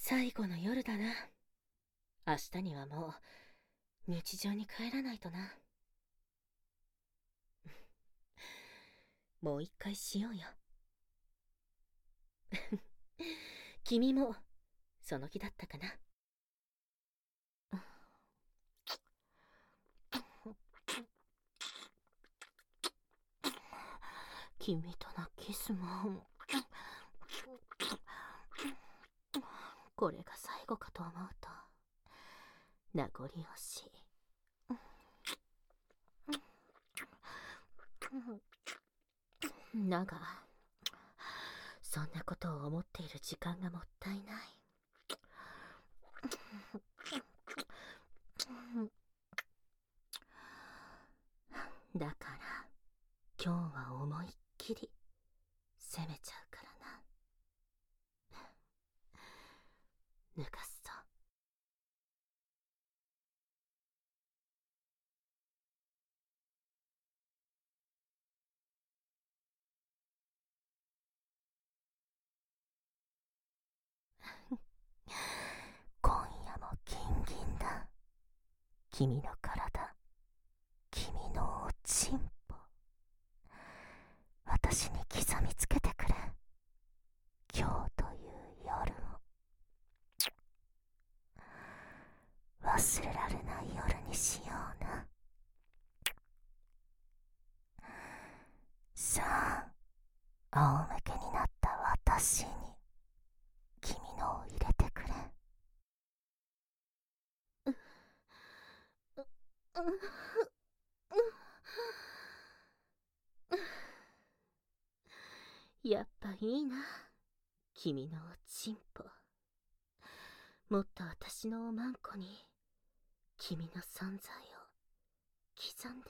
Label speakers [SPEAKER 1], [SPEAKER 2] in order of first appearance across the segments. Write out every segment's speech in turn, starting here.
[SPEAKER 1] 最後の夜だな。明日にはもう日常に帰らないとな。もう一回しようよ。君もその気だったかな。君とのキスもこれが最後かと思うと名残惜しい。だがそんなことを思っている時間がもったいない。だから今日は思いっきり攻めちゃうからな。抜かすぞ。今夜もギンギンだ。君の体、君のおちんぽ、私に刻みつけてくれ。今日という夜を忘れられない夜にしような。さあ、仰向けになった私に君のを入れてくれ。やっぱいいな、君のおちんぽ。もっと私のおまんこに君の存在を刻んで。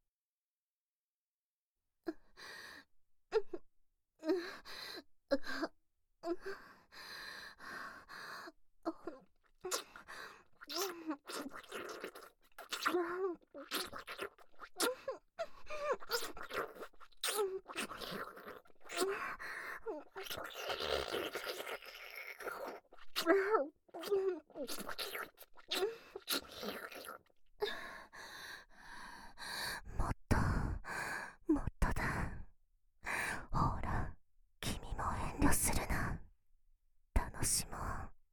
[SPEAKER 1] もっともっとだ。ほら、君も遠慮するな。楽しもう。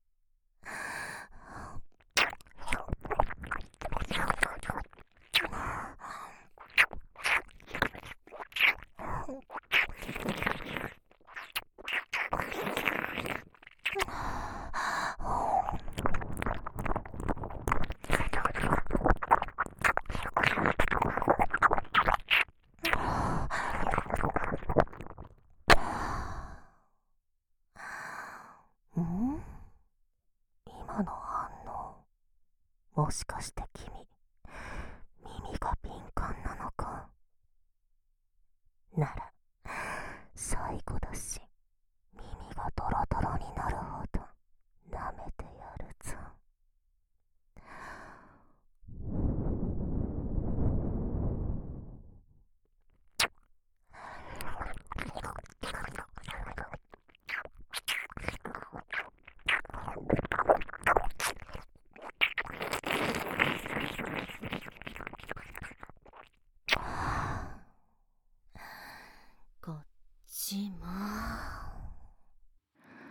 [SPEAKER 1] 今の反応、もしかして君、耳が敏感なのか。なら最後だし、耳がドロドロになるほど舐めてやるぞ。こっちも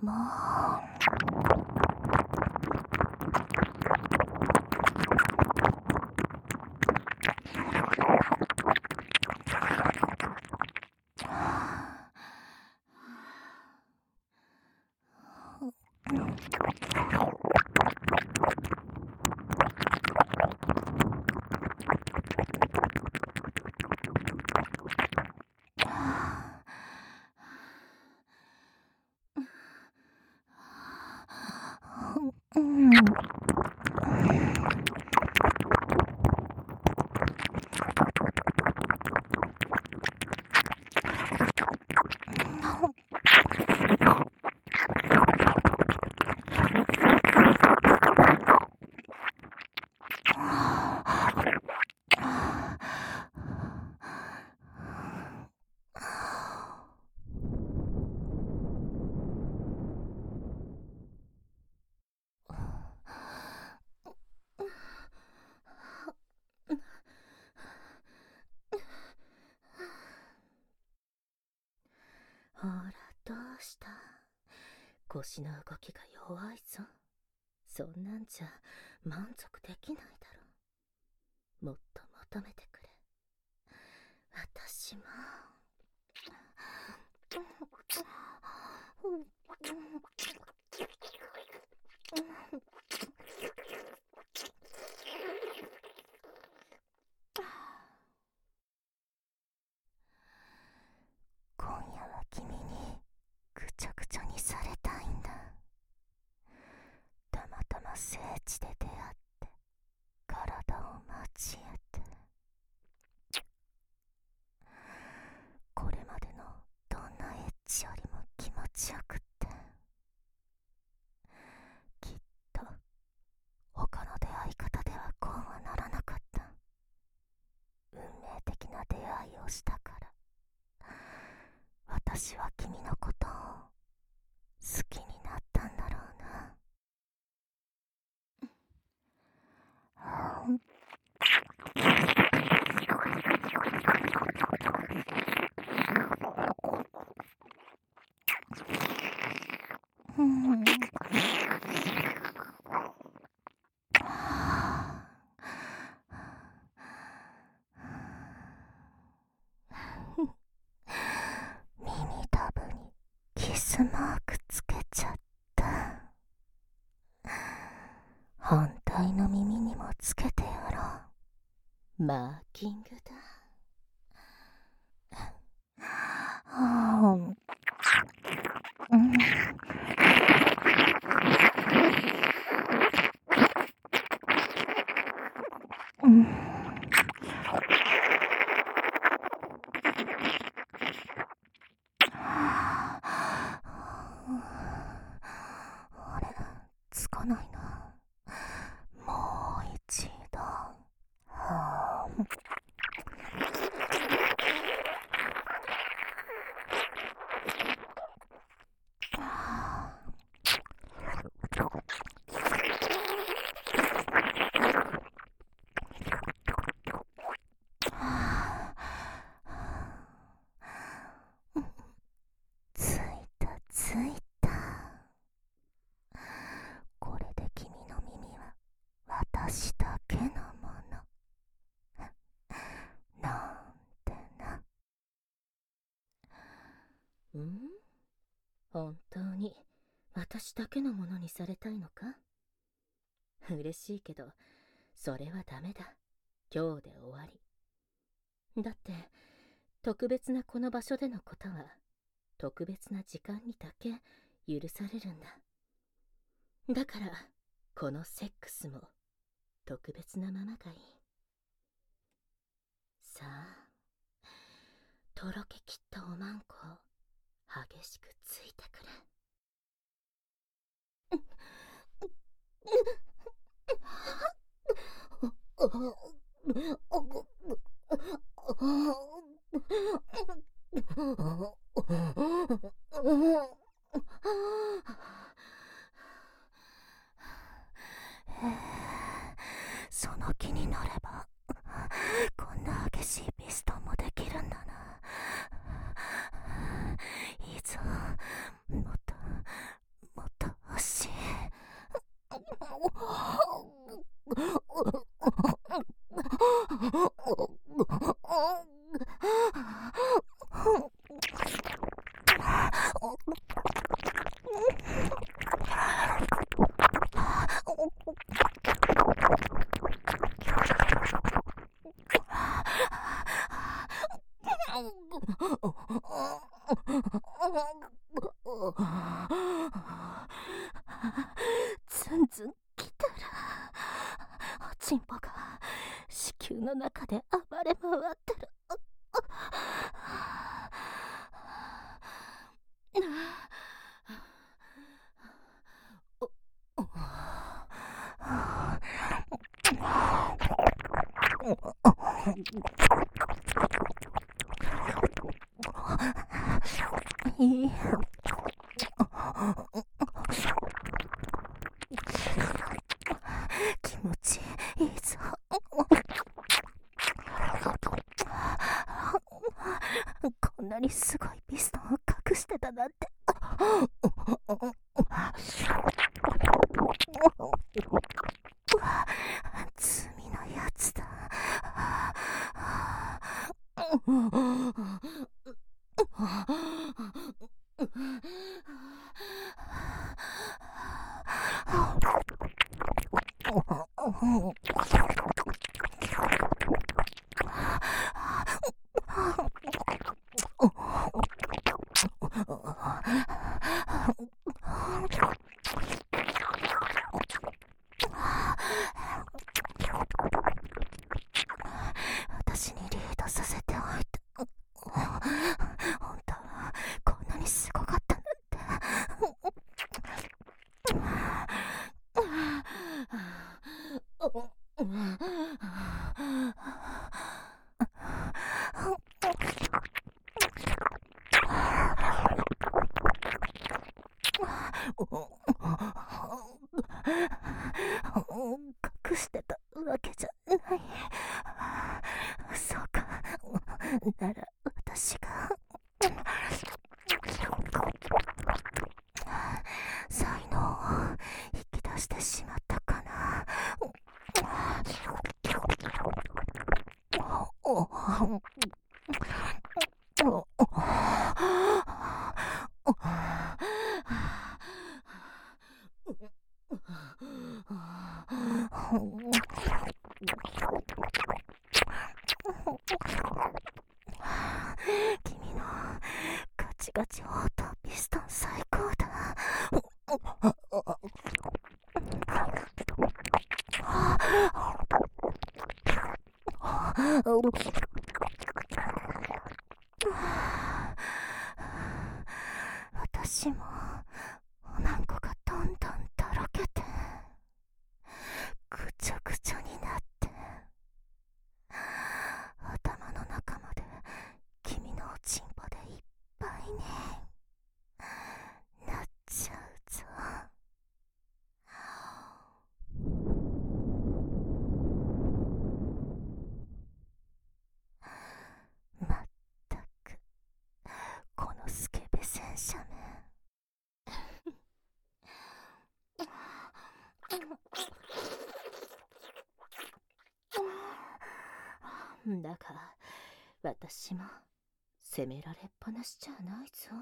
[SPEAKER 1] もほら、どうした？腰の動きが弱いぞ。そんなんじゃ満足できないだろ。もっと求めてくれ。私も。今夜は君にぐちゃぐちゃにされたいんだ。たまたま聖地で出会って体を交えて、これまでのどんなエッチよりも気持ちよくって、きっと他の出会い方ではこうはならなかった。運命的な出会いをしたから、私は君のことを好きになったんだろうな。耳たぶにキスマークつけちゃった。反対の耳にもつけてやろう。マーキングだ。あれ、つかないな。もう一度。ついたついた。これで君の耳は私だけのもの。なんてな。本当に私だけのものにされたいのか？嬉しいけど、それはダメだ。今日で終わり。だって、特別なこの場所でのことは、特別な時間にだけ許されるんだ。だから、このセックスも特別なままがいい。さあ、とろけきったおまんこを激しくついてくれ。その気になればこんな激しいピストンもできるんだな。いいぞ、もっとずんずん来たらチンポが子宮の中で暴れ回ってる。いい気持ちいいぞ。こんなにすごいピストンを隠してたなんて。罪のやつだ。私にリードさせておいて。本当はこんなにすごかったなんて。隠してたわけじゃない。そうか。なら私が才能を引き出してしまったかな。君のガチガチオートピストン最高だ。私もおなんこがどんどんとろけてぐちゃぐちゃになって頭の中まで君のおちんぽでいっぱいになっちゃうぞ。まったくこのスケベ戦車め。だが私も責められっぱなしじゃないぞ。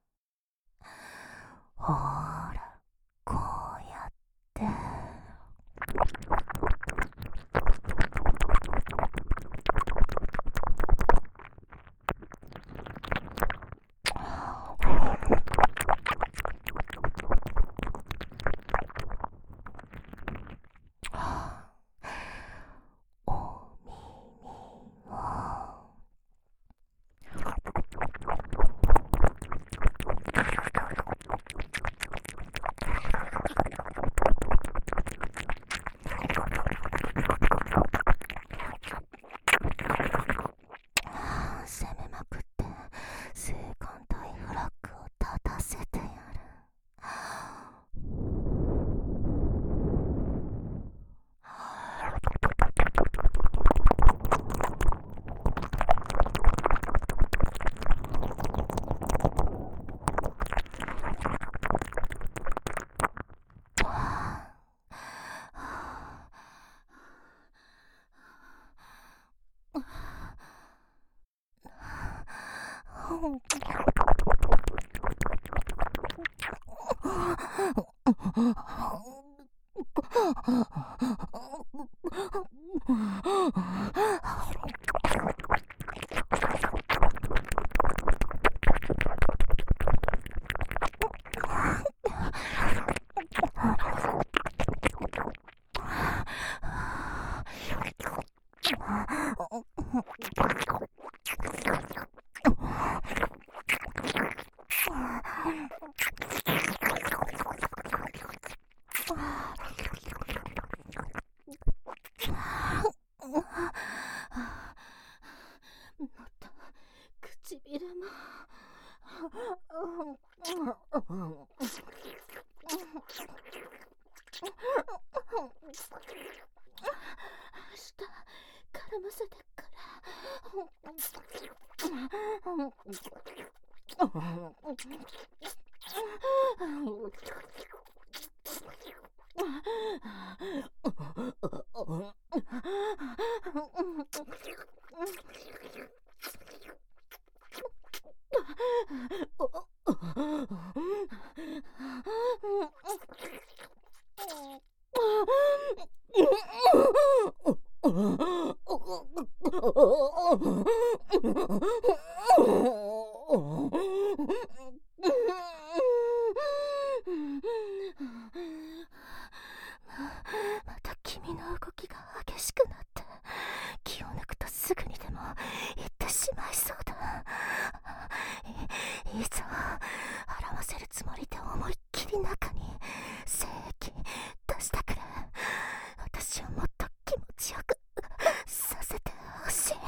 [SPEAKER 1] ほーらこうやって攻めまくって性感帯フラッグを立たせてやる。 もっと唇も。舌絡ませてからまた君の動きが激しくなって、気を抜くとすぐにでも行ってしまいそうだ。いざ表せるつもりで思いっきり中に精液出してくれ。私をもっと気持ちよくさせてほしい。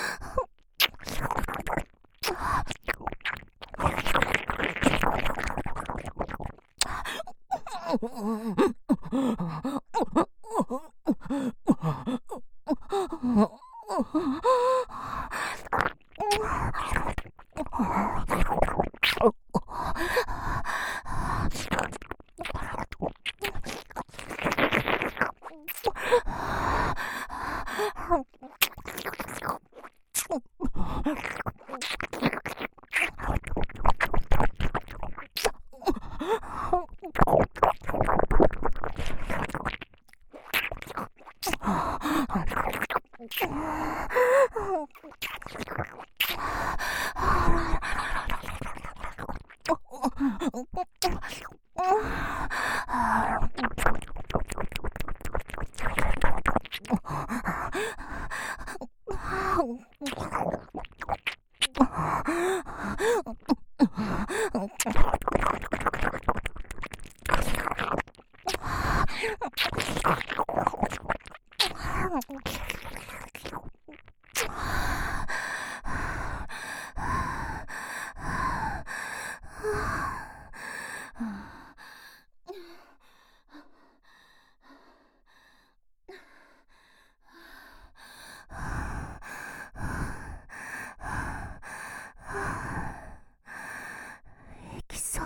[SPEAKER 1] 行きそう。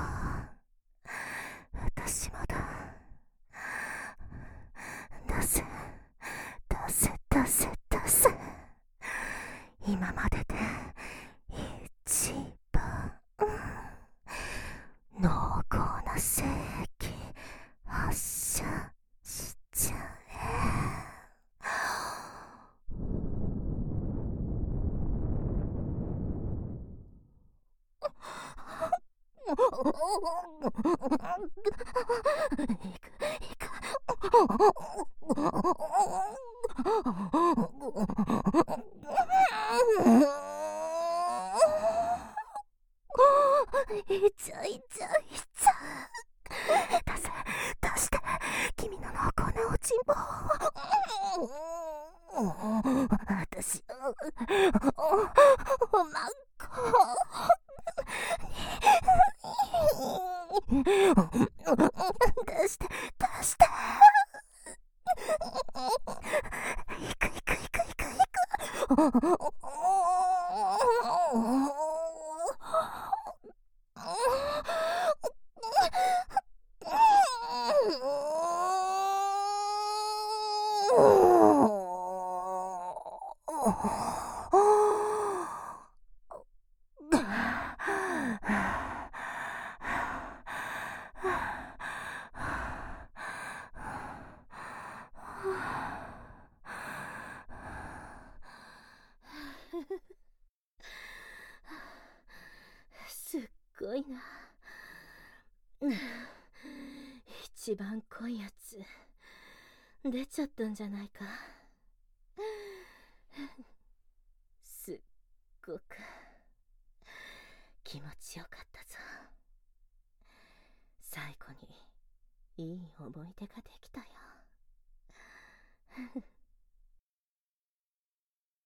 [SPEAKER 1] 私もだ。出せ出せ出せ出せ。今までで一番濃厚な精液発射しちゃえ。いちゃいちゃいちゃ。出せ出して、君の濃厚なおちんぼ。私をまんこ出して出して。いくいくいくいくいく。すっごいな。一番濃いやつ出ちゃったんじゃないか。 ごく気持ちよかったぞ。最後にいい思い出ができたよ。